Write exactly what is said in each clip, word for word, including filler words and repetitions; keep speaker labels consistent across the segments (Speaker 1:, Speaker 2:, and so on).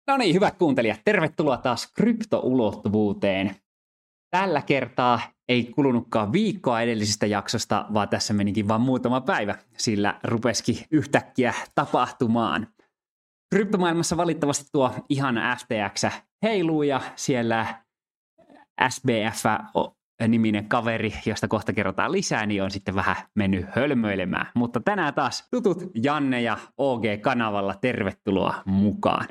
Speaker 1: No niin, hyvät kuuntelijat, tervetuloa taas kryptoulottuvuuteen. Tällä kertaa ei kulunutkaan viikkoa edellisestä jaksosta, vaan tässä menikin vain muutama päivä, sillä rupesikin yhtäkkiä tapahtumaan. Kryptomaailmassa valittavasti tuo ihan F T X heiluu ja siellä S B F-niminen kaveri, josta kohta kerrotaan lisää, niin on sitten vähän mennyt hölmöilemään. Mutta tänään taas tutut Janne ja O G-kanavalla, tervetuloa mukaan.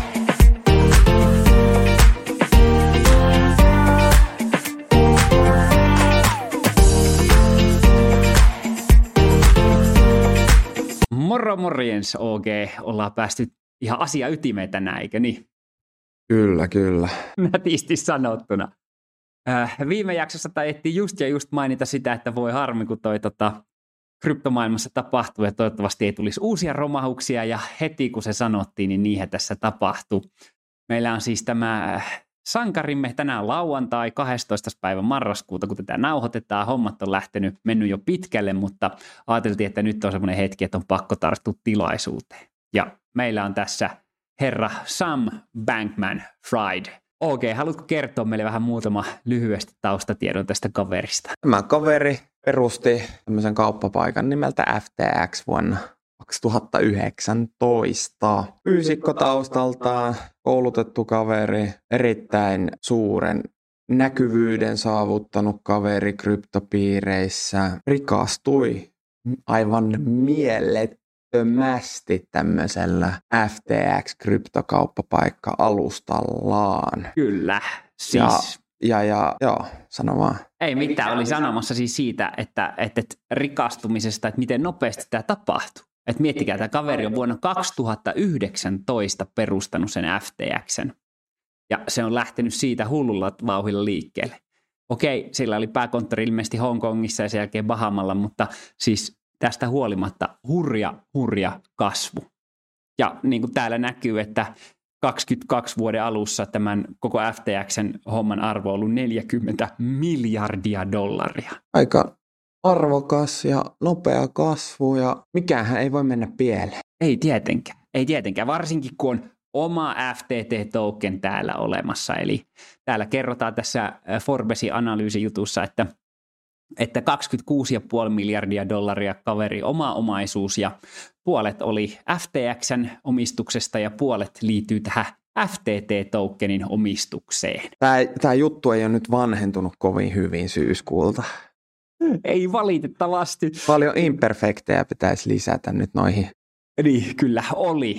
Speaker 1: Moro morjens O G, ollaan päästy ihan asia ytimeen tänään, eikö niin?
Speaker 2: Kyllä, kyllä.
Speaker 1: Nätisti sanottuna. Äh, viime jaksossa taidettiin just ja just mainita sitä, että voi harmi, kun toi tota, kryptomaailmassa tapahtuu ja toivottavasti ei tulisi uusia romahuksia ja heti kun se sanottiin, niin niinhän tässä tapahtui. Meillä on siis tämä sankarimme tänään lauantai kahdestoista päivä marraskuuta, kun tätä nauhoitetaan. Hommat on lähtenyt, mennyt jo pitkälle, mutta ajateltiin, että nyt on semmoinen hetki, että on pakko tarttua tilaisuuteen. Ja meillä on tässä herra Sam Bankman-Fried. Okei, okay, haluatko kertoa meille vähän muutama lyhyesti taustatiedon tästä kaverista?
Speaker 2: Tämä kaveri perusti tämmöisen kauppapaikan nimeltä F T X vuonna kaksituhattayhdeksäntoista. Fyysikko taustaltaan, koulutettu kaveri, erittäin suuren näkyvyyden saavuttanut kaveri kryptopiireissä, rikastui aivan mielettömästi tämmöisellä F T X-kryptokauppapaikka-alustallaan.
Speaker 1: Kyllä, siis...
Speaker 2: Ja, ja, ja joo, sano vaan.
Speaker 1: Ei mitään, oli sanomassa siis siitä, että, että, että rikastumisesta, että miten nopeasti tämä tapahtuu. Että miettikää, tämä kaveri on vuonna kaksituhattayhdeksäntoista perustanut sen F T X:n. Ja se on lähtenyt siitä hullulla vauhdilla liikkeelle. Okei, sillä oli pääkonttori ilmeisesti Hongkongissa ja sen jälkeen Bahamalla, mutta siis tästä huolimatta hurja, hurja kasvu. Ja niin kuin täällä näkyy, että kaksikymmentäkaksi vuoden alussa tämän koko F T X:n homman arvo on ollut neljäkymmentä miljardia dollaria.
Speaker 2: Aika arvokas ja nopea kasvu ja mikähän ei voi mennä pieleen.
Speaker 1: Ei tietenkään, ei tietenkään, varsinkin kun on oma F T T-token täällä olemassa. Eli täällä kerrotaan tässä Forbesin analyysijutussa, että, että kaksikymmentäkuusi pilkku viisi miljardia dollaria kaveri oma omaisuus ja puolet oli F T X:n omistuksesta ja puolet liittyy tähän F T T-tokenin omistukseen.
Speaker 2: Tämä, tämä juttu ei ole nyt vanhentunut kovin hyvin syyskuulta.
Speaker 1: Ei valitettavasti.
Speaker 2: Paljon imperfektejä pitäisi lisätä nyt noihin.
Speaker 1: Niin, kyllä oli.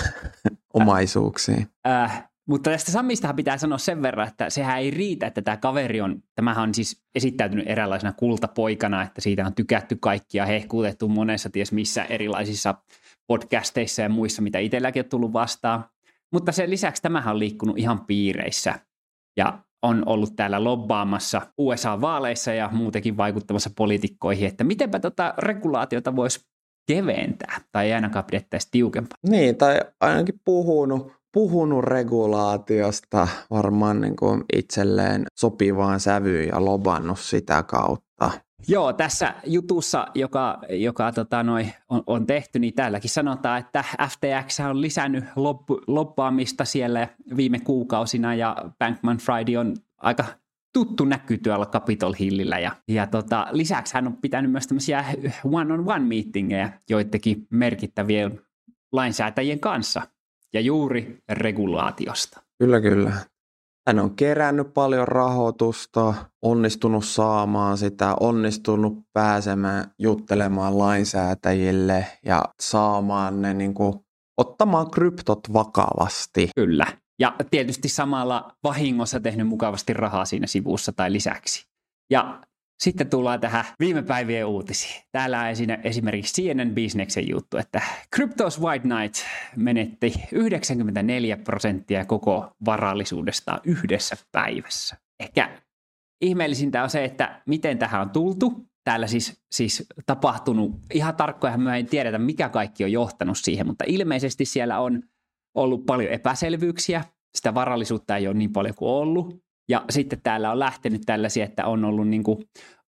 Speaker 2: Omaisuuksiin.
Speaker 1: Äh, mutta tästä Samistahan pitää sanoa sen verran, että sehän ei riitä, että tämä kaveri on, tämähän on siis esittäytynyt eräänlaisena kultapoikana, että siitä on tykätty kaikkia, hehkutettu monessa ties missä erilaisissa podcasteissa ja muissa, mitä itselläkin on tullut vastaan. Mutta sen lisäksi tämähän on liikkunut ihan piireissä ja on ollut täällä lobbaamassa U S A-vaaleissa ja muutenkin vaikuttamassa poliitikkoihin, että mitenpä tota regulaatiota voisi keventää tai ei ainakaan pidettäisi tiukempaa.
Speaker 2: Niin, tai ainakin puhunut, puhunut regulaatiosta varmaan niin kuin itselleen sopivaan sävyyn ja lobannut sitä kautta.
Speaker 1: Joo, tässä jutussa, joka, joka tota, noi, on, on tehty, niin täälläkin sanotaan, että F T X on lisännyt lobbu, lobbaamista siellä viime kuukausina ja Bankman-Fried on aika tuttu näkyy tuolla Capitol Hillillä. Ja, ja tota, lisäksi hän on pitänyt myös tämmöisiä one-on-one meetingeja joidenkin merkittävien lainsäätäjien kanssa ja juuri regulaatiosta.
Speaker 2: Kyllä, kyllä. Hän on kerännyt paljon rahoitusta, onnistunut saamaan sitä, onnistunut pääsemään juttelemaan lainsäätäjille ja saamaan ne niin kuin, ottamaan kryptot vakavasti.
Speaker 1: Kyllä. Ja tietysti samalla vahingossa tehnyt mukavasti rahaa siinä sivussa tai lisäksi. Ja sitten tullaan tähän viime päivien uutisiin. Täällä on esimerkiksi C N N Businessin juttu, että Cryptos White Knight menetti yhdeksänkymmentäneljä prosenttia koko varallisuudestaan yhdessä päivässä. Ehkä ihmeellisintä on se, että miten tähän on tultu. Täällä siis, siis tapahtunut, ihan tarkkojahan me ei tiedetä, mikä kaikki on johtanut siihen, mutta ilmeisesti siellä on ollut paljon epäselvyyksiä. Sitä varallisuutta ei ole niin paljon kuin ollut. Ja sitten täällä on lähtenyt tällaisia, että on ollut niin kuin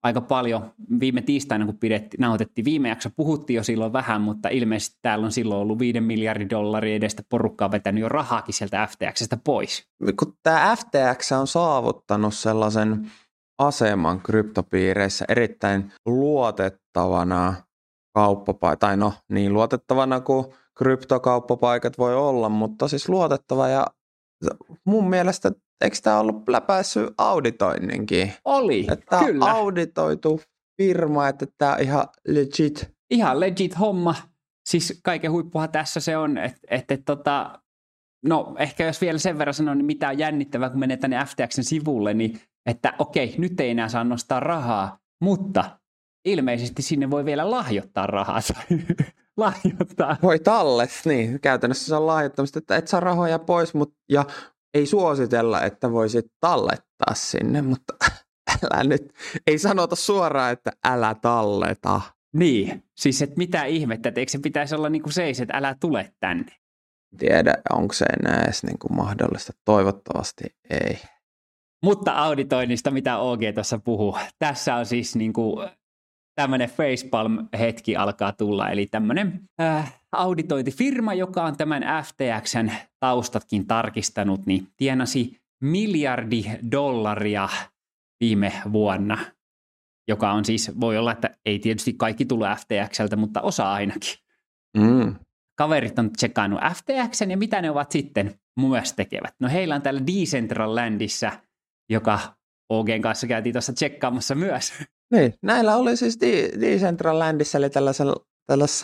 Speaker 1: aika paljon viime tiistaina, kun pidetti, nauhoitettiin viime jakso, puhuttiin jo silloin vähän, mutta ilmeisesti täällä on silloin ollut viiden miljardin dollaria edestä porukkaa vetänyt jo rahaakin sieltä F T X:stä pois.
Speaker 2: Kun tämä F T X on saavuttanut sellaisen aseman kryptopiireissä erittäin luotettavana kauppapaikka, tai no niin luotettavana kuin kryptokauppapaikat voi olla, mutta siis luotettava ja mun mielestä eikö tämä ollut läpäissyt auditoinninkin?
Speaker 1: Oli,
Speaker 2: että
Speaker 1: kyllä.
Speaker 2: Auditoitu firma, että tämä on ihan legit.
Speaker 1: Ihan legit homma. Siis kaiken huippuhan tässä se on, että et, et, tota, no ehkä jos vielä sen verran sanon, niin mitä on jännittävää, kun menee tänne F T X:n sivulle, niin että okei, nyt ei enää saa nostaa rahaa, mutta ilmeisesti sinne voi vielä lahjoittaa rahaa. lahjoittaa.
Speaker 2: Voi tallet, niin käytännössä se on lahjoittamista, että et saa rahoja pois, mutta ja ei suositella, että voisit tallettaa sinne, mutta älä nyt, ei sanota suoraan, että älä talleta.
Speaker 1: Niin, siis että mitä ihmettä, että eikö se pitäisi olla niin kuin seis, että älä tule tänne?
Speaker 2: Tiedä, onko se enää edes niin kuin mahdollista, toivottavasti ei.
Speaker 1: Mutta auditoinnista, mitä O G tuossa puhuu, tässä on siis niin kuin tämmöinen facepalm-hetki alkaa tulla, eli tämmöinen äh, auditointifirma, joka on tämän F T X:n taustatkin tarkistanut, niin tienasi miljardi dollaria viime vuonna, joka on siis, voi olla, että ei tietysti kaikki tule F T X:ltä, mutta osa ainakin.
Speaker 2: Mm.
Speaker 1: Kaverit on tsekannut F T X:n ja mitä ne ovat sitten myös tekevät. No heillä on täällä Decentralandissa, joka O G:n kanssa käytiin tuossa tsekkaamassa myös.
Speaker 2: Niin, näillä oli siis Decentralandissa, eli tällaisella, tällaisessa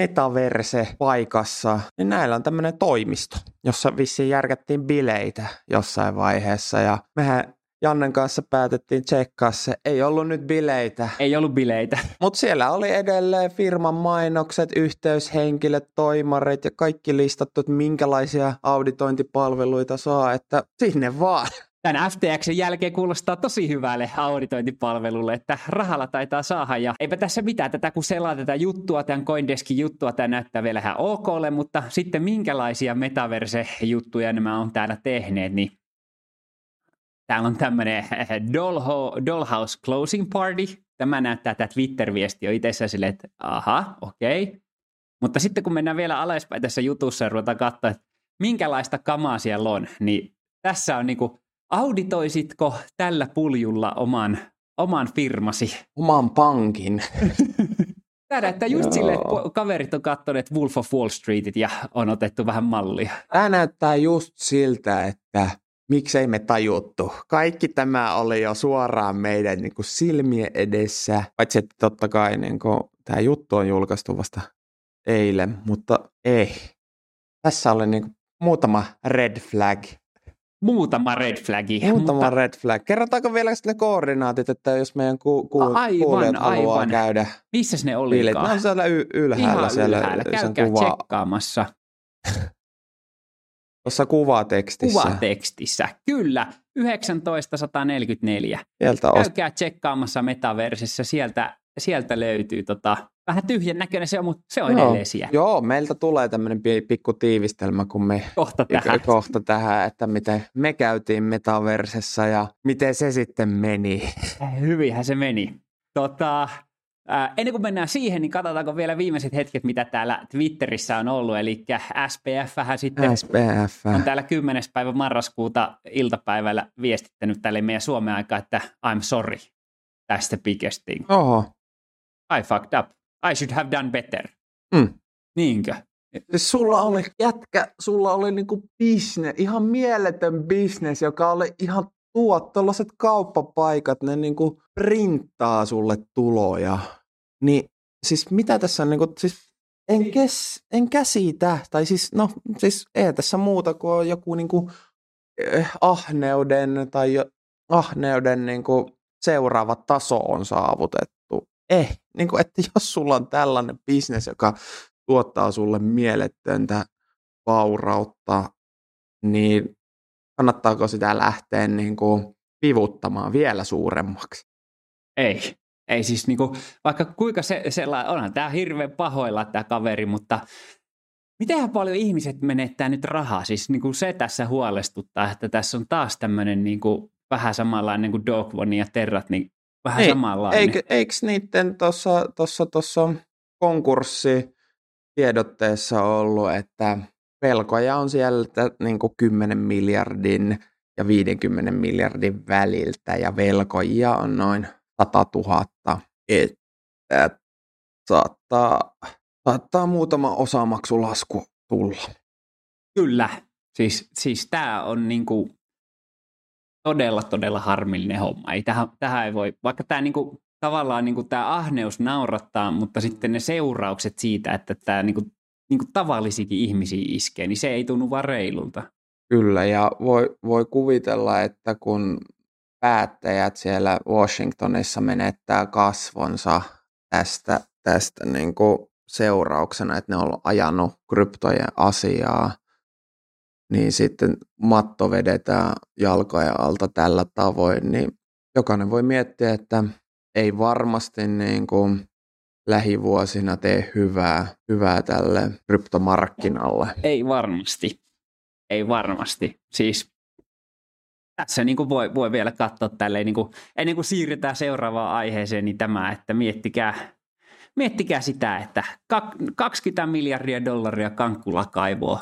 Speaker 2: metaverse-paikassa, niin näillä on tämmöinen toimisto, jossa vissiin järkättiin bileitä jossain vaiheessa, ja mehän Jannen kanssa päätettiin tsekkaa se. Ei ollut nyt bileitä.
Speaker 1: Ei ollut bileitä.
Speaker 2: Mutta siellä oli edelleen firman mainokset, yhteyshenkilöt, toimarit ja kaikki listattu, että minkälaisia auditointipalveluita saa, että sinne vaan.
Speaker 1: Tämän F T X:n jälkeen kuulostaa tosi hyvälle auditointipalvelulle, että rahalla taitaa saada. Ja eipä tässä mitään, tätä kun selaa tätä juttua, tämän Coindeskin juttua, tämä näyttää vielä ihan okolle, mutta sitten minkälaisia metaverse-juttuja nämä on täällä tehneet, niin täällä on tämmöinen Dollhouse Closing Party. Tämä näyttää, tämä Twitter-viesti on itsessään silleen, että aha, okei. Okay. Mutta sitten kun mennään vielä alaspäin tässä jutussa ja ruvetaan katsoa, että minkälaista kamaa siellä on, niin tässä on niinku, auditoisitko tällä puljulla oman, oman firmasi?
Speaker 2: Oman pankin.
Speaker 1: Tämä näyttää just silleen, että kaverit on katsoneet Wolf of Wall Streetit ja on otettu vähän mallia.
Speaker 2: Tämä näyttää just siltä, että miksei me tajuttu. Kaikki tämä oli jo suoraan meidän niin kuin silmien edessä. Paitsi että totta kai niin kuin, tämä juttu on julkaistu vasta eilen, mutta ei. Tässä oli niin kuin, muutama red flag.
Speaker 1: Muutama red flagi.
Speaker 2: Muutama
Speaker 1: mutta...
Speaker 2: red flag. Kerrotaanko vielä ne koordinaatit, että jos meidän ku- ku-
Speaker 1: aivan,
Speaker 2: kuulijat haluaa
Speaker 1: aivan.
Speaker 2: käydä.
Speaker 1: Missäs ne olikaan?
Speaker 2: Ne on siellä y- ylhäällä.
Speaker 1: Ihan
Speaker 2: siellä
Speaker 1: ylhäällä. Käykää
Speaker 2: kuva...
Speaker 1: tsekkaamassa.
Speaker 2: Tuossa kuvatekstissä.
Speaker 1: Kuvatekstissä, kyllä. yhdeksäntoista neljäkymmentäneljä.
Speaker 2: Sieltä
Speaker 1: Käykää ost... tsekkaamassa metaversissa. Sieltä, sieltä löytyy tota, vähän tyhjän näköinen se on, mutta se on
Speaker 2: Joo.
Speaker 1: edelleen siellä.
Speaker 2: Joo, meiltä tulee tämmöinen pikku tiivistelmä, kun me
Speaker 1: kohta tähän.
Speaker 2: kohta tähän, että miten me käytiin metaversessa ja miten se sitten meni.
Speaker 1: Hyvinhän se meni. Tota, ää, ennen kuin mennään siihen, niin katsotaanko vielä viimeiset hetket, mitä täällä Twitterissä on ollut. Eli S P F-hän sitten
Speaker 2: S P F.
Speaker 1: on täällä kymmenes päivä marraskuuta iltapäivällä viestittänyt tälle meidän Suomen aikaa, että I'm sorry tästä biggest thing.
Speaker 2: Oho.
Speaker 1: I fucked up. I should have done better.
Speaker 2: Mm.
Speaker 1: Niinkö?
Speaker 2: Siis sulla oli jätkä, sulla oli niinku business, ihan mieletön business, joka oli ihan tuot, tollaset kauppapaikat, ne niinku printtaa sulle tuloja. Niin siis mitä tässä on niinku, siis en, kes, en käsitä, tai siis no, siis ei tässä muuta kuin on joku niinku eh, ahneuden tai jo, ahneuden niinku seuraava taso on saavutettu. Eh, niinku, että jos sulla on tällainen business, joka tuottaa sulle mielettöntä vaurautta, niin kannattaako sitä lähteä niin kuin vivuttamaan vielä suuremmaksi?
Speaker 1: Ei. Ei siis niinku, vaikka kuinka se, sellainen, onhan tämä hirveän pahoilla tämä kaveri, mutta mitenhän paljon ihmiset menettää nyt rahaa? Siis niinku se tässä huolestuttaa, että tässä on taas tämmöinen niinku vähän samanlainen kuin Dog One ja Terrat, niin vähän
Speaker 2: Ei,
Speaker 1: samanlainen.
Speaker 2: Eikö, eikö niiden tuossa tossa, tossa konkurssitiedotteessa ollut, että velkoja on sieltä niin kuin kymmenen miljardin ja viidenkymmenen miljardin väliltä ja velkojia on noin sata tuhatta, että saattaa, saattaa muutama osamaksulasku tulla.
Speaker 1: Kyllä, siis, siis tämä on niinku todella, todella harmillinen homma. Ei tähän, tähän ei voi, vaikka tämä niinku, tavallaan niinku tämä ahneus naurattaa, mutta sitten ne seuraukset siitä, että tämä niinku, niinku tavallisikin ihmisiä iskee, niin se ei tunnu vaan reilulta.
Speaker 2: Kyllä, ja voi, voi kuvitella, että kun päättäjät siellä Washingtonissa menettää kasvonsa tästä, tästä niin kuin seurauksena, että ne on ajanut kryptojen asiaa, niin sitten matto vedetään jalkojen alta tällä tavoin, niin jokainen voi miettiä, että ei varmasti niin kuin lähivuosina tee hyvää, hyvää tälle kryptomarkkinalle.
Speaker 1: Ei varmasti. Ei varmasti. Siis tässä niin kuin voi, voi vielä katsoa tälleen, niin kuin, ennen kuin siirrytään seuraavaan aiheeseen, niin tämä, että miettikää, miettikää sitä, että kaksikymmentä miljardia dollaria Kankkula kaivoo.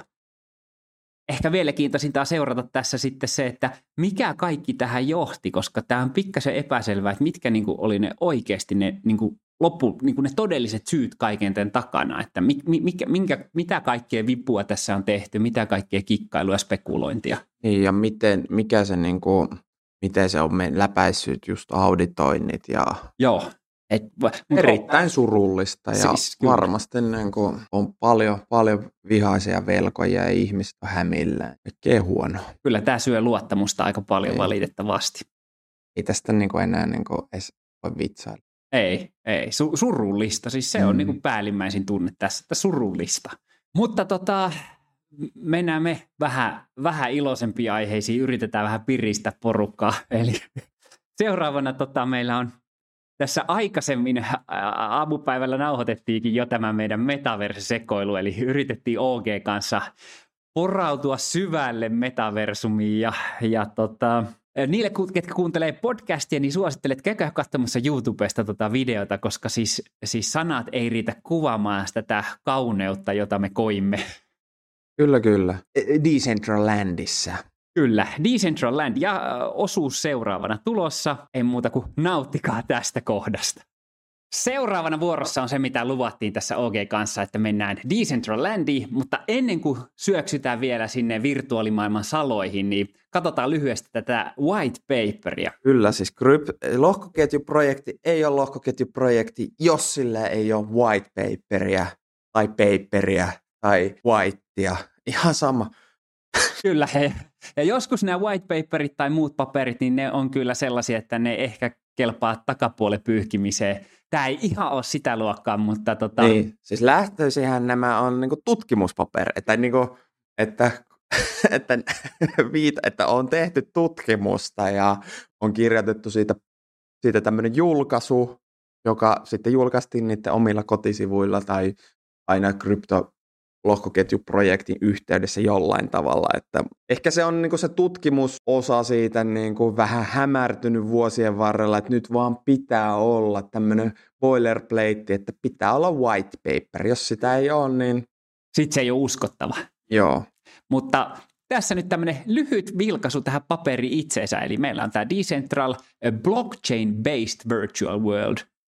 Speaker 1: Ehkä vielä kiintoisinta seurata tässä sitten se, että mikä kaikki tähän johti, koska tämä on pikkasen epäselvää, että mitkä niin kuin oli ne oikeasti ne, niin kuin loppu, niin kuin ne todelliset syyt kaiken tämän takana, että mikä, minkä, mitä kaikkea vipua tässä on tehty, mitä kaikkea kikkailua ja spekulointia.
Speaker 2: Niin, ja miten, mikä se, niin kuin, miten se on läpäissyt just auditoinnit. Ja
Speaker 1: Joo. Et,
Speaker 2: erittäin surullista ja
Speaker 1: siis,
Speaker 2: varmasti niin kuin, on paljon, paljon vihaisia velkoja ja ihmiset on hämillään. Kaikkea huonoa.
Speaker 1: Kyllä tämä syö luottamusta aika paljon
Speaker 2: ei.
Speaker 1: valitettavasti.
Speaker 2: Ei tästä niin kuin enää niin kuin edes voi vitsailla.
Speaker 1: Ei, ei. Su- surullista. Siis se mm. on niin kuin päällimmäisin tunne tässä, että surullista. Mutta tota, mennään me vähän, vähän iloisempiin aiheisiin. Yritetään vähän piristää porukkaa. Eli seuraavana tota, meillä on tässä aikaisemmin aamupäivällä nauhoitettiinkin jo tämä meidän metaverse-sekoilu, eli yritettiin O G kanssa porautua syvälle metaversumiin ja, ja tota, niille, ketkä kuuntelee podcastia, niin suosittelen, että käykää katsomassa YouTubesta tota videota, koska siis, siis sanat ei riitä kuvaamaan tätä kauneutta, jota me koimme.
Speaker 2: Kyllä, kyllä. Decentralandissa.
Speaker 1: Kyllä, Decentraland ja osuus seuraavana tulossa, ei muuta kuin nauttikaa tästä kohdasta. Seuraavana vuorossa on se, mitä luvattiin tässä O G kanssa, että mennään Decentralandiin, mutta ennen kuin syöksytään vielä sinne virtuaalimaailman saloihin, niin katsotaan lyhyesti tätä white paperia.
Speaker 2: Kyllä, siis kryp- lohkoketjuprojekti ei ole lohkoketjuprojekti, jos sillä ei ole white paperia tai paperia tai whitea, ihan sama.
Speaker 1: Kyllä, he. Ja joskus nämä white paperit tai muut paperit, niin ne on kyllä sellaisia, että ne ehkä kelpaa takapuolen pyyhkimiseen. Tämä ei ihan ole sitä luokkaa, mutta tota...
Speaker 2: Niin, siis lähtöisinhän nämä on niinku tutkimuspaperi, että, niinku, että, että, viita, että on tehty tutkimusta ja on kirjoitettu siitä, siitä tämmöinen julkaisu, joka sitten julkaistiin niiden omilla kotisivuilla tai aina krypto lohkoketjuprojektin yhteydessä jollain tavalla, että ehkä se on niinku se tutkimusosa siitä niinku vähän hämärtynyt vuosien varrella, että nyt vaan pitää olla tämmöinen boilerplate, että pitää olla white paper, jos sitä ei ole, niin
Speaker 1: sitten se ei ole uskottava.
Speaker 2: Joo.
Speaker 1: Mutta tässä nyt tämmöinen lyhyt vilkaisu tähän paperiin itseensä, eli meillä on tämä Decentral Blockchain-Based Virtual World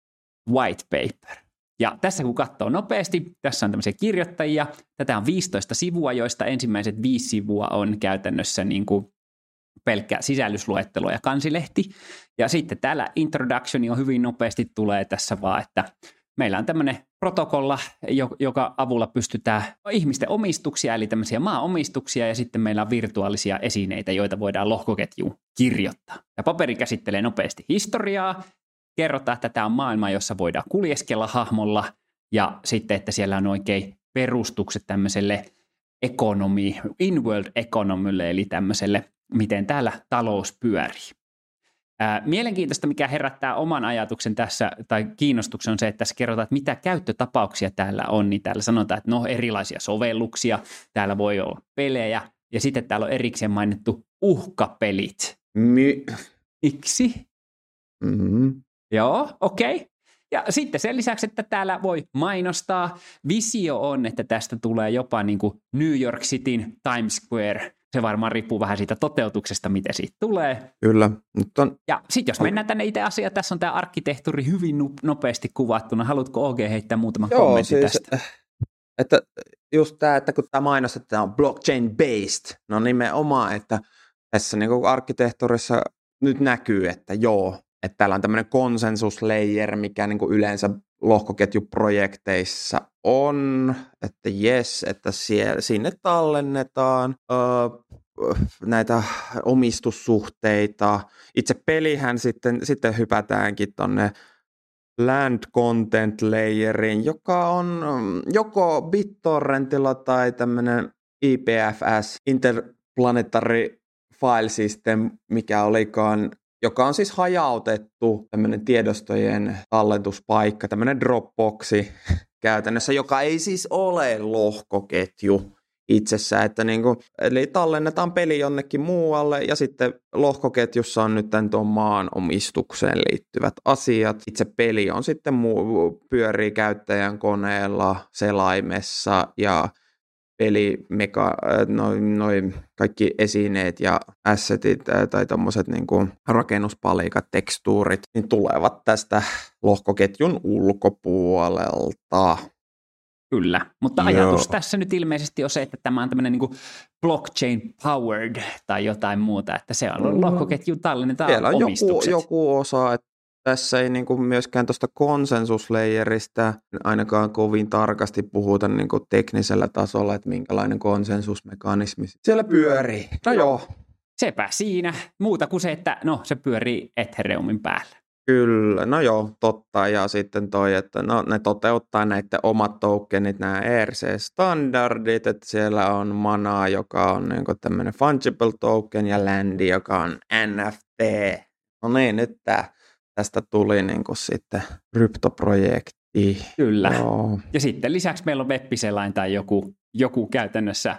Speaker 1: White Paper. Ja tässä kun katsoo nopeasti, tässä on tämmöisiä kirjoittajia. Tätä on viisitoista sivua, joista ensimmäiset viisi sivua on käytännössä niin kuin pelkkä sisällysluettelo ja kansilehti. Ja sitten täällä introductioni on hyvin nopeasti tulee tässä vaan, että meillä on tämmöinen protokolla, joka avulla pystytään ihmisten omistuksia, eli tämmöisiä maaomistuksia, ja sitten meillä on virtuaalisia esineitä, joita voidaan lohkoketjuun kirjoittaa. Ja paperi käsittelee nopeasti historiaa, kerrotaan, että tämä on maailma, jossa voidaan kuljeskella hahmolla, ja sitten, että siellä on oikein perustukset tämmöiselle ekonomi, in-world economylle, eli tämmöiselle, miten täällä talous pyörii. Ää, mielenkiintoista, mikä herättää oman ajatuksen tässä, tai kiinnostuksen on se, että tässä kerrotaan, että mitä käyttötapauksia täällä on, niin täällä sanotaan, että no erilaisia sovelluksia, täällä voi olla pelejä, ja sitten täällä on erikseen mainittu uhkapelit.
Speaker 2: My-
Speaker 1: Miksi?
Speaker 2: Mm-hmm.
Speaker 1: Joo, okei. Okay. Ja sitten sen lisäksi, että täällä voi mainostaa, visio on, että tästä tulee jopa niin kuin New York Cityn Times Square. Se varmaan riippuu vähän siitä toteutuksesta, miten siitä tulee.
Speaker 2: Kyllä. Nyt on...
Speaker 1: Ja sitten jos mennään tänne itse asiaan, tässä on tämä arkkitehtuuri hyvin nopeasti kuvattuna. Haluatko O G heittää muutaman
Speaker 2: Joo,
Speaker 1: kommentin
Speaker 2: siis,
Speaker 1: tästä?
Speaker 2: Että just tämä, että kun tämä mainos, että tämä on blockchain-based, no nimenomaan, että tässä niin kuin arkkitehtuurissa nyt näkyy, että joo, että täällä on tämmöinen konsensuslayer, mikä niin kuin yleensä lohkoketjuprojekteissa on, että jes, että siellä, sinne tallennetaan öö, näitä omistussuhteita. Itse pelihän sitten, sitten hypätäänkin tonne land content layerin, joka on joko BitTorrentilla tai tämmöinen I P F S, Interplanetary File System, mikä olikaan, joka on siis hajautettu tämmöinen tiedostojen talletuspaikka, tämmöinen Dropboxi käytännössä, joka ei siis ole lohkoketju itsessään, että niin kuin, eli tallennetaan peli jonnekin muualle ja sitten lohkoketjussa on nyt tämän tuon maan omistukseen liittyvät asiat. Itse peli on sitten muu, pyörii käyttäjän koneella, selaimessa ja peli, meka, noin noi kaikki esineet ja assetit tai tommoset niin kuin rakennuspalikat, tekstuurit, niin tulevat tästä lohkoketjun ulkopuolelta.
Speaker 1: Kyllä, mutta ajatus Joo. tässä nyt ilmeisesti on se, että tämä on tämmöinen niin kuin blockchain-powered tai jotain muuta, että se on lohkoketjun tallennetaan
Speaker 2: Siellä on
Speaker 1: omistukset.
Speaker 2: Joku, joku osa, että tässä ei niin kuin myöskään tuosta konsensuslayeristä ainakaan kovin tarkasti puhuta niin kuin teknisellä tasolla, että minkälainen konsensusmekanismi siellä pyörii. No joo.
Speaker 1: Sepä siinä. Muuta kuin se, että no se pyörii Ethereumin päällä.
Speaker 2: Kyllä, no joo, totta. Ja sitten toi, että no, ne toteuttaa näiden omat tokenit, nämä E R C-standardit, että siellä on Mana, joka on niin kuin tämmöinen fungible token, ja Landi, joka on N F T. No niin, nyt tää, tästä tuli niin kuin sitten kryptoprojekti.
Speaker 1: Kyllä.
Speaker 2: Joo.
Speaker 1: Ja sitten lisäksi meillä on web-selain tai joku, joku käytännössä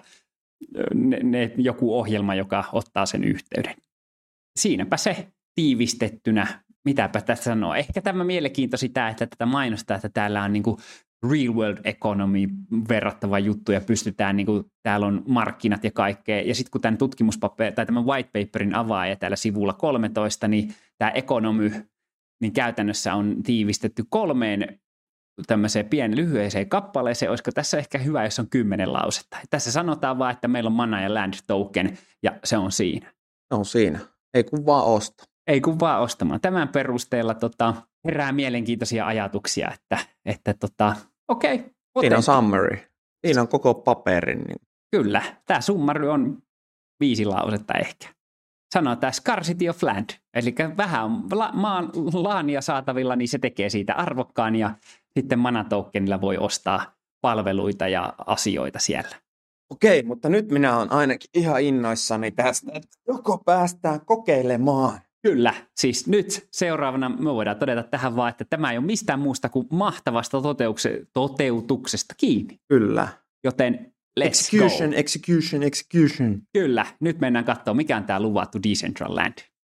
Speaker 1: ne, ne, joku ohjelma, joka ottaa sen yhteyden. Siinäpä se tiivistettynä. Mitäpä tässä sanoo? Ehkä tämä mielenkiintoisi tämä, että tätä mainostaa, että täällä on niinku real world economy verrattava juttu ja pystytään, niinku, täällä on markkinat ja kaikkea. Ja sitten kun tämän tutkimuspaperin tai tämän white paperin avaa ja täällä sivulla kolmetoista, niin tämä economy niin käytännössä on tiivistetty kolmeen tämmöiseen pienen lyhyeseen kappaleeseen. Olisiko tässä ehkä hyvä, jos on kymmenen lausetta? Tässä sanotaan vaan, että meillä on Mana ja Land token ja se on siinä.
Speaker 2: Se on siinä. Ei kun vaan osta.
Speaker 1: Ei kun vaan ostamaan. Tämän perusteella tota, herää mielenkiintoisia ajatuksia, että, että tota, okei. Okay,
Speaker 2: siinä on summary. Siinä on koko paperin. Niin.
Speaker 1: Kyllä. Tämä summary on viisi lausetta ehkä. Sanotaan scarcity of land. Eli vähän on la- maan laania saatavilla, niin se tekee siitä arvokkaan ja sitten Mana-tokenilla voi ostaa palveluita ja asioita siellä.
Speaker 2: Okei, mutta nyt minä olen ainakin ihan innoissani tästä, että joko päästään kokeilemaan.
Speaker 1: Kyllä, siis nyt seuraavana me voidaan todeta tähän vaan, että tämä ei ole mistään muusta kuin mahtavasta toteutuksesta kiinni.
Speaker 2: Kyllä.
Speaker 1: Joten let's
Speaker 2: execution,
Speaker 1: go.
Speaker 2: Execution, execution.
Speaker 1: Kyllä, nyt mennään katsomaan, mikä on tämä luvattu Decentraland.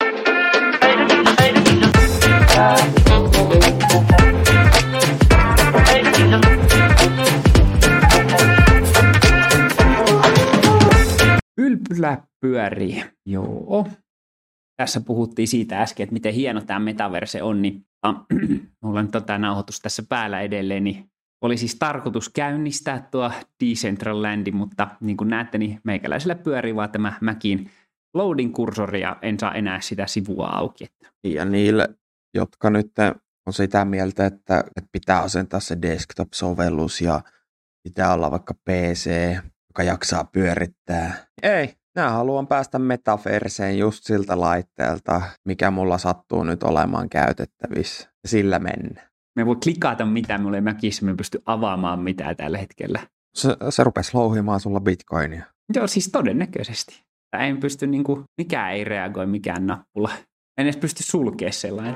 Speaker 1: Ylpylä pyörii, joo. Tässä puhuttiin siitä äsken, että miten hieno tämä metaverse on, niin mulla nyt on tämä nauhoitus tässä päällä edelleen, niin oli siis tarkoitus käynnistää tuo Decentralandi, mutta niin kuin näette, niin meikäläisellä pyörii vaan tämä Macin loading-kursori ja en saa enää sitä sivua auki.
Speaker 2: Ja niille, jotka nyt on sitä mieltä, että pitää asentaa se desktop-sovellus ja pitää olla vaikka P C, joka jaksaa pyörittää. Ei. Minä haluan päästä metaverseen just siltä laitteelta, mikä mulla sattuu nyt olemaan käytettävissä. Sillä mennä.
Speaker 1: Me voi klikata mitään, mulla ei Macissa, me pysty avaamaan mitään tällä hetkellä.
Speaker 2: Se, se rupesi louhimaan sulla bitcoinia.
Speaker 1: Joo, siis todennäköisesti. En pysty, niin kuin, mikään ei reagoi, mikään nappula. En edes pysty sulkemaan sellainen.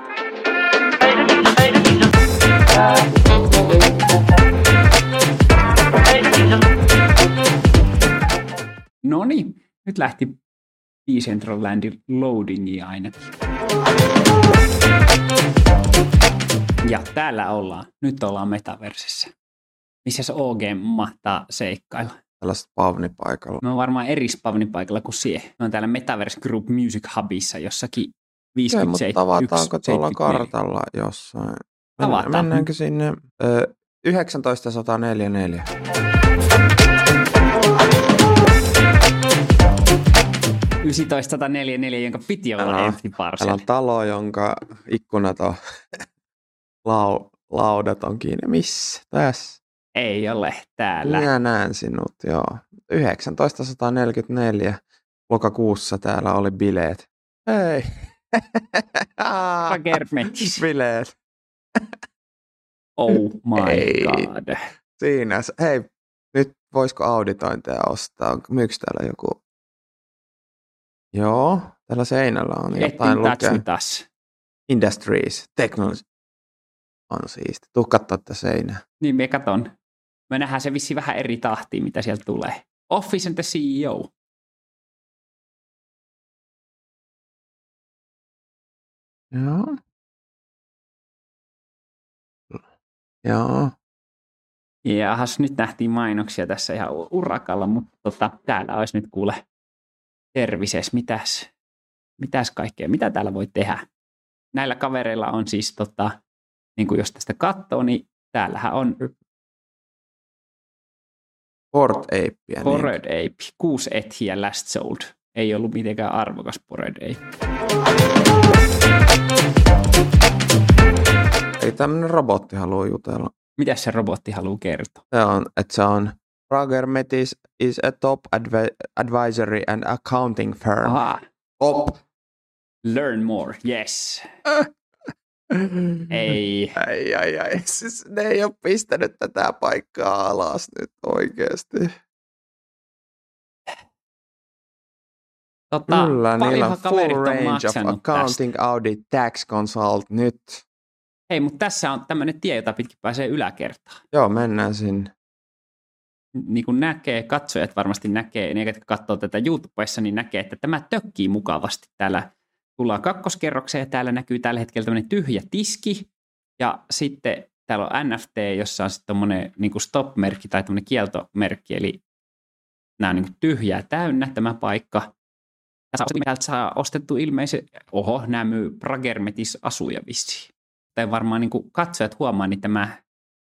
Speaker 1: No niin. Nyt lähti Decentralandin loadingia ainakin. Ja täällä ollaan. Nyt ollaan metaversissä. Missä O G mahtaa seikkailla?
Speaker 2: Tällaista spavnipaikalla.
Speaker 1: Me on varmaan eri spavnipaikalla kuin siihen. Me on täällä Metaverse Group Music Hubissa jossakin viisikymmentäseitsemän.
Speaker 2: Okei, mutta tavataanko tuolla kartalla jossain?
Speaker 1: Tavataan.
Speaker 2: Mennäänkö sinne ö, yhdeksäntoista neljäkymmentäneljä?
Speaker 1: yhdeksäntoista neljäkymmentäneljä, jonka piti olla
Speaker 2: Täällä on-
Speaker 1: empty parcel.
Speaker 2: Täällä on talo, jonka ikkunat on lau, laudat on kiinni. Missä? Tässä.
Speaker 1: Ei ole täällä.
Speaker 2: Minä näen sinut, joo. yhdeksäntoista neljäkymmentäneljä lokakuussa täällä oli bileet. Hei.
Speaker 1: Pagermetis.
Speaker 2: Bileet.
Speaker 1: Oh my
Speaker 2: Ei.
Speaker 1: god.
Speaker 2: Siinä. se- Hei, nyt voisiko auditointeja ostaa? Myykö täällä joku? Joo, täällä seinällä on
Speaker 1: Get
Speaker 2: jotain
Speaker 1: in touch
Speaker 2: lukea.
Speaker 1: with us.
Speaker 2: Industries, technology. On siisti. Tuu kattoo tätä seinää.
Speaker 1: Niin me katon. Me nähdään se vissi vähän eri tahtiin, mitä sieltä tulee. Office and the C E O.
Speaker 2: Joo. Joo.
Speaker 1: Jahas, nyt nähtiin mainoksia tässä ihan u- urakalla, mutta tota, täällä olisi nyt kuule services. Mitäs, mitäs kaikkea, mitä täällä voi tehdä? Näillä kavereilla on siis, tota, niin kuin jos tästä katsoo, niin täällähän on
Speaker 2: Port Apea.
Speaker 1: Bored Ape, kuusi ethiä last sold. Ei ollut mitenkään arvokas Bored Ape.
Speaker 2: Ei tämmönen robotti halua jutella.
Speaker 1: Mitä se robotti haluaa kertoa?
Speaker 2: Se on, että se on Prager Metis is a top advi- advisory and accounting firm.
Speaker 1: Aha,
Speaker 2: Top.
Speaker 1: learn more, yes. Ei.
Speaker 2: Ai, ai, ai. Siis ne ei ole pistänyt tätä paikkaa alas nyt oikeasti.
Speaker 1: Tota,
Speaker 2: Kyllä, niillä
Speaker 1: paljonhan
Speaker 2: on
Speaker 1: kaverit
Speaker 2: full
Speaker 1: on
Speaker 2: range of
Speaker 1: maksanut tästä.
Speaker 2: accounting, audit, tax consult nyt.
Speaker 1: Hei, mutta tässä on tämmöinen tie, jota pitkin pääsee yläkertaan.
Speaker 2: Joo, mennään sinne.
Speaker 1: Niin kuin näkee, katsojat varmasti näkee, ne jotka katsoo tätä YouTubessa, niin näkee, että tämä tökkii mukavasti. Täällä tullaan kakkoskerrokseen ja täällä näkyy tällä hetkellä tämmöinen tyhjä tiski. Ja sitten täällä on N F T, jossa on sitten tommoinen niin kuin stop-merkki tai tämmöinen kieltomerkki, eli nämä on niin kuin tyhjää täynnä tämä paikka. Täältä saa ostettu ilmeisesti, oho, nämä myy Pragermetis asuja vissiin. Tai varmaan niin kuin katsojat huomaa, niin tämä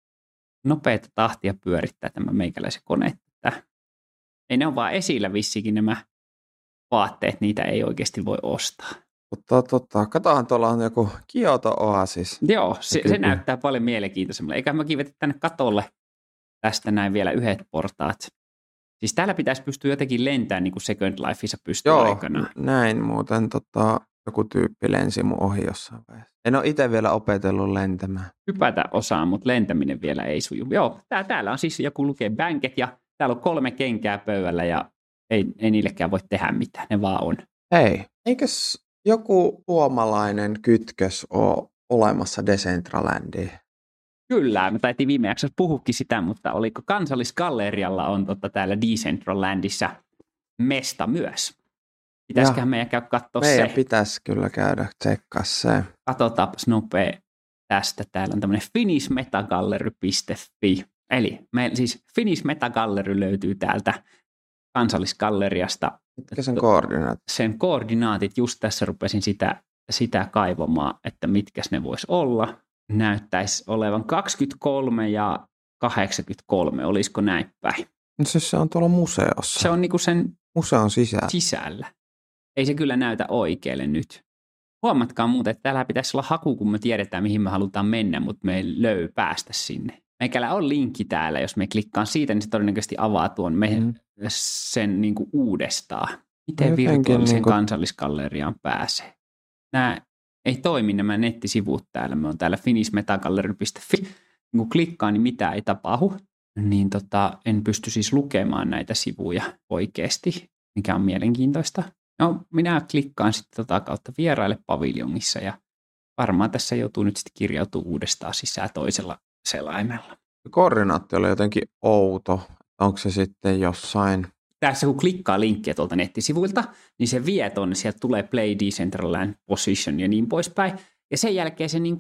Speaker 1: nopeata tahtia pyörittää tämä meikäläisen kone. Että ei ne ole vaan esillä vissikin nämä vaatteet, niitä ei oikeasti voi ostaa.
Speaker 2: Mutta tota, katohan tuolla on joku Kyoto Oasis.
Speaker 1: Joo, se, se
Speaker 2: Kyllä.
Speaker 1: näyttää paljon mielenkiintoisemmalle. Eikä mäkin vetä tänne katolle tästä näin vielä yhdet portaat. Siis täällä pitäisi pystyä jotenkin lentämään niin kuin Second Lifeissa pystyy
Speaker 2: Joo,
Speaker 1: aikanaan.
Speaker 2: näin muuten tota, joku tyyppi lensi mun ohi jossain vaiheessa. En ole itse vielä opetellut lentämään.
Speaker 1: Hypätä osaa, mutta lentäminen vielä ei suju. Joo, tää, täällä on siis joku lukee banket ja täällä on kolme kenkää pöydällä ja ei, ei niillekään voi tehdä mitään, ne vaan on.
Speaker 2: Hei, eikös joku suomalainen kytkös ole olemassa Decentralandiin?
Speaker 1: Kyllä, me taitiin viime jaksossa puhukin sitä, mutta oliko Kansallisgallerialla on totta täällä Decentralandissa mesta myös. Pitäisiköhän meidän käydä katsoa
Speaker 2: Meidän
Speaker 1: se.
Speaker 2: pitäisi kyllä käydä tsekkaa se.
Speaker 1: Katsotaanpas nopea tästä. Täällä on tämmöinen finnish metagallery piste fi. Eli me, siis Finnish Metagallery löytyy täältä Kansallisgalleriasta.
Speaker 2: Mitkä sen koordinaatit?
Speaker 1: Sen koordinaatit, just tässä rupesin sitä, sitä kaivamaan, että mitkäs ne vois olla. Näyttäisi olevan kaksikymmentäkolme ja kahdeksankymmentäkolme, olisiko näin päin?
Speaker 2: No siis se on tuolla museossa.
Speaker 1: Se on niinku sen
Speaker 2: Museon sisällä.
Speaker 1: sisällä. Ei se kyllä näytä oikealle nyt. Huomatkaa muuten, että täällä pitäisi olla haku, kun me tiedetään, mihin me halutaan mennä, mutta me ei löy päästä sinne. Meikällä on linkki täällä, jos me klikkaan siitä, niin se todennäköisesti avaa tuon me mm. sen niin kuin uudestaan. Miten
Speaker 2: No
Speaker 1: virtuaalisen
Speaker 2: niin kuin
Speaker 1: kansallisgalleriaan pääsee? Nämä ei toimi nämä nettisivut täällä. Me on täällä finnish metagallery piste fi. Kun klikkaan, niin mitään ei tapahdu. Niin tota, en pysty siis lukemaan näitä sivuja oikeasti, mikä on mielenkiintoista. No, minä klikkaan sitten tota kautta vieraille paviljongissa ja varmaan tässä joutuu nyt sitten kirjautumaan uudestaan sisään toisella selaimella.
Speaker 2: Koordinaatti oli jotenkin outo. Onko se sitten jossain?
Speaker 1: Tässä kun klikkaa linkkiä tuolta nettisivuilta, niin se vie tuonne, sieltä tulee Play Decentraland Position ja niin poispäin. Ja sen jälkeen se niin kuin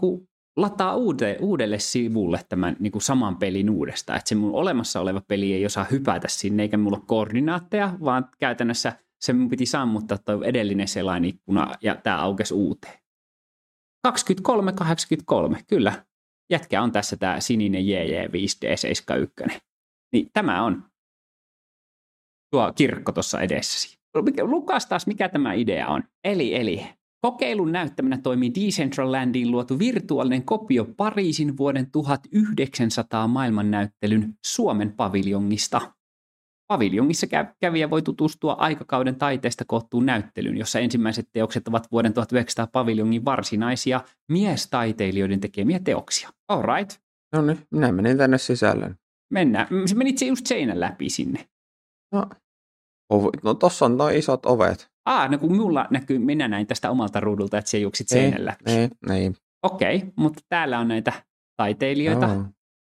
Speaker 1: lataa uude, uudelle sivulle tämän niin kuin saman pelin uudestaan. Että se mun olemassa oleva peli ei osaa hypätä sinne, eikä mulla ole koordinaatteja, vaan käytännössä se mun piti sammuttaa tuo edellinen selainikuna ja tämä aukesi uuteen. kaksikymmentäkolme kahdeksankymmentäkolme, kyllä. Jätkä on tässä tämä sininen J J viisi D seitsemänkymmentäyksi. Niin tämä on tuo kirkko tuossa edessäsi. Lukas taas, mikä tämä idea on. Eli, eli kokeilun näyttämänä toimii Decentralandiin luotu virtuaalinen kopio Pariisin vuoden tuhatyhdeksänsataa maailmannäyttelyn Suomen paviljongista. Paviljongissa kävijä voi tutustua aikakauden taiteesta koottuun näyttelyyn, jossa ensimmäiset teokset ovat vuoden tuhatyhdeksänsataa paviljongin varsinaisia miestaiteilijoiden tekemiä teoksia. All right.
Speaker 2: No niin, minä menin tänne sisälle.
Speaker 1: Mennään. Se menit se just seinän läpi sinne.
Speaker 2: No, no tossa on noin isot ovet.
Speaker 1: Ah, no kun mulla näkyy, minä näin tästä omalta ruudulta, että se juoksit seinän läpi.
Speaker 2: Ei, ei.
Speaker 1: Okei, okay, mutta täällä on näitä taiteilijoita.
Speaker 2: No.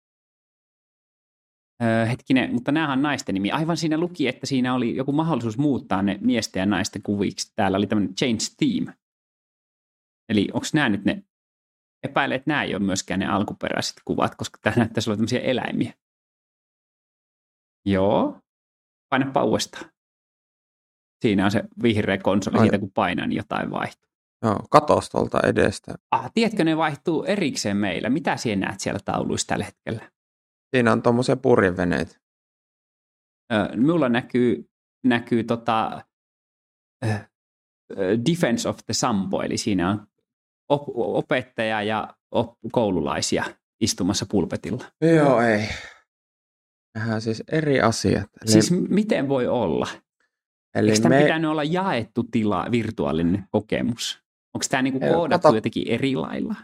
Speaker 1: Öö, hetkinen, mutta nämähän on naisten nimi. Aivan siinä luki, että siinä oli joku mahdollisuus muuttaa ne miesten ja naisten kuviksi. Täällä oli tämmöinen change theme. Eli onko nämä nyt ne, epäilen, että nämä ei ole myöskään ne alkuperäiset kuvat, koska tämä näyttäisi olla tämmöisiä eläimiä. Joo, painapa uudestaan. Siinä on se vihreä konsoli, siitä kun painan niin jotain vaihtuu.
Speaker 2: Joo, katos tuolta edestä.
Speaker 1: Ah, tiedätkö, ne vaihtuu erikseen meillä. Mitä sinä näet siellä tauluissa tällä hetkellä?
Speaker 2: Siinä on tuommoisia purjeveneitä.
Speaker 1: Öö, mulla näkyy, näkyy tota, äh, Defense of the Sampo, eli siinä on op- opettaja ja op- koululaisia istumassa pulpetilla.
Speaker 2: Joo, ei. Nähdään siis eri asiat. Eli...
Speaker 1: Siis miten voi olla?
Speaker 2: Eli
Speaker 1: Eikö tämä
Speaker 2: me...
Speaker 1: pitänyt olla jaettu tila, virtuaalinen kokemus? Onko tämä niinku koodattu kato... jotenkin eri lailla?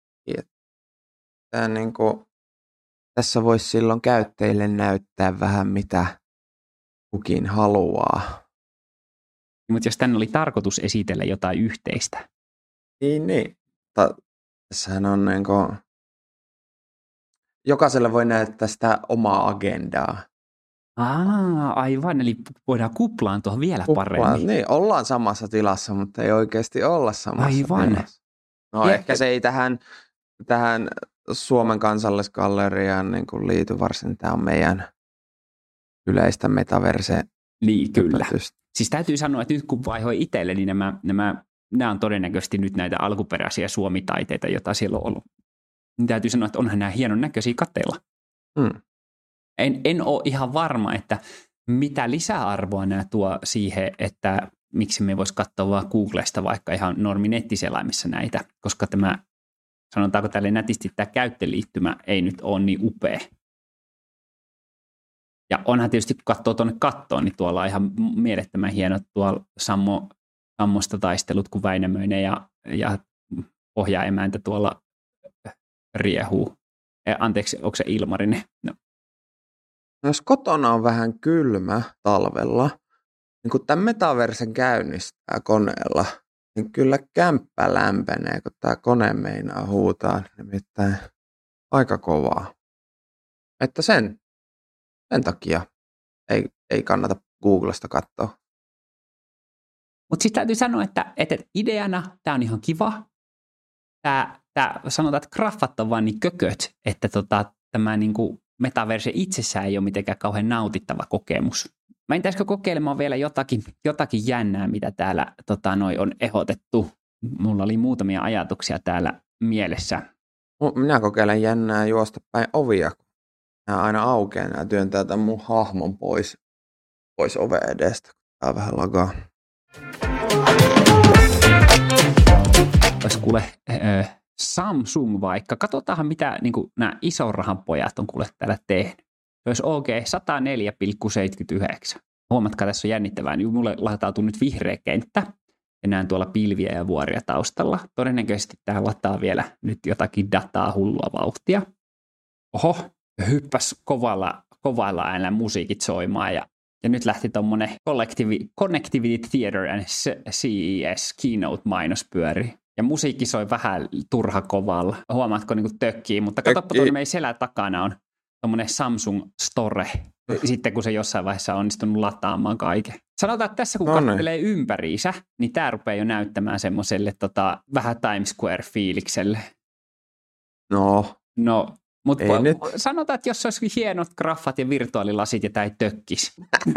Speaker 2: Tämä niinku... Tässä voisi silloin käyttäjille näyttää vähän mitä kukin haluaa.
Speaker 1: Mutta jos tänne oli tarkoitus esitellä jotain yhteistä.
Speaker 2: Niin, niin. Ta- tässähän on niinku... Jokaiselle voi näyttää sitä omaa agendaa.
Speaker 1: Aa, aivan. Eli voidaan kuplaantua vielä
Speaker 2: Kuplaan,
Speaker 1: paremmin.
Speaker 2: Niin, ollaan samassa tilassa, mutta ei oikeasti olla samassa
Speaker 1: aivan.
Speaker 2: tilassa. No ja... ehkä se ei tähän, tähän Suomen kansallisgalleriaan niin kuin liity varsin. Tämä on meidän yleistä metaverse.
Speaker 1: Niin, kyllä. Siis täytyy sanoa, että nyt kun vaihoi itselle, niin nämä, nämä, nämä on todennäköisesti nyt näitä alkuperäisiä suomitaiteita, joita siellä on ollut. Niin täytyy sanoa, että onhan nämä hienon näköisiä katteilla.
Speaker 2: Hmm.
Speaker 1: En, en ole ihan varma, että mitä lisäarvoa nämä tuo siihen, että miksi me voisi katsoa vaan Googlesta vaikka ihan normi nettiselaimissa näitä, koska tämä, sanotaanko tälle nätisti, tämä käyttöliittymä ei nyt ole niin upea. Ja onhan tietysti, kun katsoo tuonne kattoon, niin tuolla on ihan mielettömän hienot tuolla Sammo, Sammosta taistelut, kun Väinämöinen ja, ja Pohjaemäntä tuolla riehuu. Eh, anteeksi, onko se Ilmarinen? No.
Speaker 2: No, jos kotona on vähän kylmä talvella, niin kun tämän metaversen käynnistää koneella, niin kyllä kämppä lämpenee, kun tämä kone meinaa huutaa, nimittäin aika kovaa. Että sen, sen takia ei, ei kannata Googlesta katsoa.
Speaker 1: Mutta sitten täytyy sanoa, että, että ideana tämä on ihan kiva. Tämä, tämä sanotaan, että graffat on vaan niin kököt, että tota, tämä niinku metaverse itsessään ei ole mitenkään kauhean nautittava kokemus. Mä en täisikö kokeilemaan vielä jotakin, jotakin jännää, mitä täällä tota, noi on ehdotettu. Mulla oli muutamia ajatuksia täällä mielessä.
Speaker 2: Minä kokeilen jännää juosta päin ovia. Nämä aina aukeaa, nämä työntää tämän mun hahmon pois, pois oven edestä. Tää on vähän lagaa.
Speaker 1: Olisi kuule äh, Samsung vaikka. Katsotaanhan, mitä niin kuin, nämä ison rahan pojat on kuule täällä tehnyt. Se olisi O G sata neljä pilkku seitsemänkymmentäyhdeksän. Huomatkaa, tässä on jännittävää. Niin mulle latautuu nyt vihreä kenttä. Ja näen tuolla pilviä ja vuoria taustalla. Todennäköisesti tämä lataa vielä nyt jotakin dataa hullua vauhtia. Oho, hyppäs kovalla, kovalla äänellä musiikit soimaan. Ja, ja nyt lähti tuommoinen Connectivity Theater and C E S Keynote-mainos pyöri. Ja musiikki soi vähän turha kovalla. Huomaatko niin kuin tökkii, mutta katsoppa tuonne meidän selän takana on tuommoinen Samsung Store. Sitten kun se jossain vaiheessa on onnistunut lataamaan kaiken. Sanotaan, että tässä kun no katselee niin ympäriinsä, niin tämä rupeaa jo näyttämään semmoiselle tota, vähän Times Square-fiilikselle.
Speaker 2: No,
Speaker 1: No, mutta
Speaker 2: ei nyt.
Speaker 1: sanotaan, että jos olisi hienot graffat ja virtuaalilasit ja tämä ei tökkisi.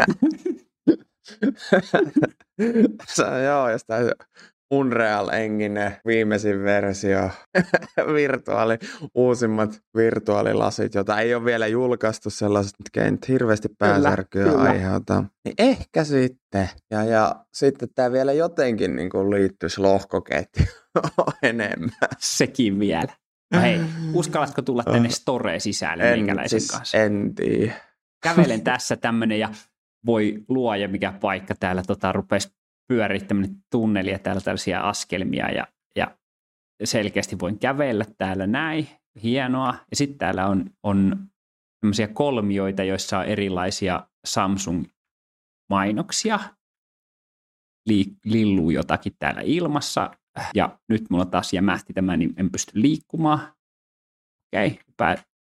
Speaker 2: Joo, jos tämä Unreal Engine viimeisin versio, virtuaali, uusimmat virtuaalilasit, jota ei ole vielä julkaistu, sellaiset, mitkä ei nyt hirveästi pääsärkyä kyllä, aiheuta. Niin ehkä sitten. Ja, ja sitten tämä vielä jotenkin niin kuin liittyisi lohkoketjuun enemmän.
Speaker 1: Sekin vielä. No hei, uskallatko tulla tänne storeen sisälle
Speaker 2: en,
Speaker 1: meikäläisen
Speaker 2: siis
Speaker 1: kanssa?
Speaker 2: En tiedä.
Speaker 1: Kävelen tässä tämmönen ja voi luoja mikä paikka täällä tota, rupesi pyöriä tämmöinen tunneli ja täällä tällaisia askelmia ja, ja selkeästi voin kävellä täällä näin. Hienoa. Ja sitten täällä on, on tämmöisiä kolmioita, joissa on erilaisia Samsung-mainoksia. Li- lilluu jotakin täällä ilmassa. Ja nyt mulla taas jämähti tämä, niin en pysty liikkumaan. Okei, okay.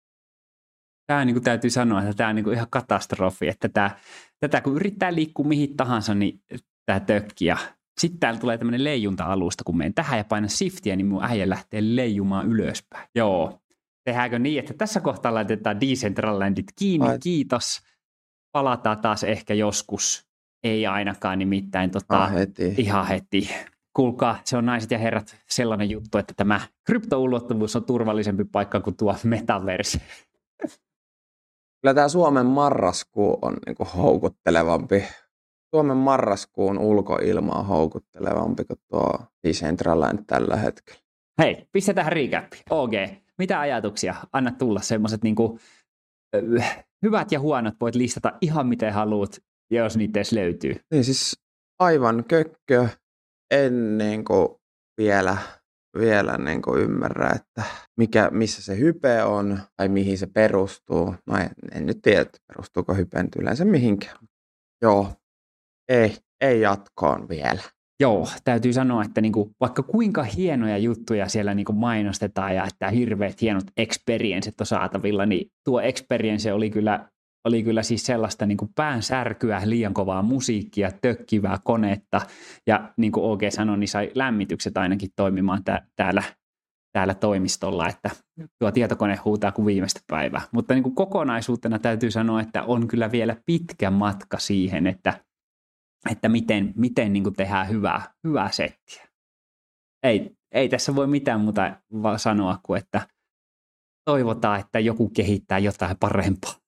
Speaker 1: Tämä niin kuin täytyy sanoa, että tämä on niin kuin ihan katastrofi, että tämä, tätä kun yrittää liikkua mihin tahansa, niin tämä tökki. Ja sitten täällä tulee tämmöinen leijunta-alusta, kun menen tähän ja painan shiftiä, niin mun äijä lähtee leijumaan ylöspäin. Joo, tehdäänkö niin, että tässä kohtaa laitetaan Decentralandit kiinni, Ai. kiitos. Palataan taas ehkä joskus, ei ainakaan nimittäin tota,
Speaker 2: ah, heti.
Speaker 1: ihan heti. Kuulkaa, se on naiset ja herrat sellainen juttu, että tämä kryptoulottuvuus on turvallisempi paikka kuin tuo metaverse.
Speaker 2: Kyllä tämä Suomen marraskuu on niinku houkuttelevampi. Suomen marraskuun ulkoilma on houkuttelevampi kuin tuo Decentraland tällä hetkellä.
Speaker 1: Hei, pistetään recap. O G, mitä ajatuksia? Anna tulla semmoiset niinku, äh, hyvät ja huonot voit listata ihan miten haluat, jos niitä edes löytyy.
Speaker 2: Niin siis aivan kökkö. En niinku vielä, vielä niinku ymmärrä, että mikä, missä se hype on tai mihin se perustuu. No en, en nyt tiedä, että perustuuko hype nyt yleensä mihinkään. Joo, ei, ei jatkoon vielä.
Speaker 1: Joo, täytyy sanoa, että niinku, vaikka kuinka hienoja juttuja siellä niinku mainostetaan ja että hirveät hienot experiencet on saatavilla, niin tuo experience oli kyllä, oli kyllä siis sellaista niinku päänsärkyä, liian kovaa musiikkia, tökkivää konetta ja niin kuin O G sanoi, niin sai lämmitykset ainakin toimimaan tää, täällä, täällä toimistolla, että tuo tietokone huutaa kuin viimeistä päivää. Mutta niinku kokonaisuutena täytyy sanoa, että on kyllä vielä pitkä matka siihen, että että miten, miten niin kuin tehdään hyvää, hyvää settiä. Ei, ei tässä voi mitään muuta sanoa kuin, että toivotaan, että joku kehittää jotain parempaa.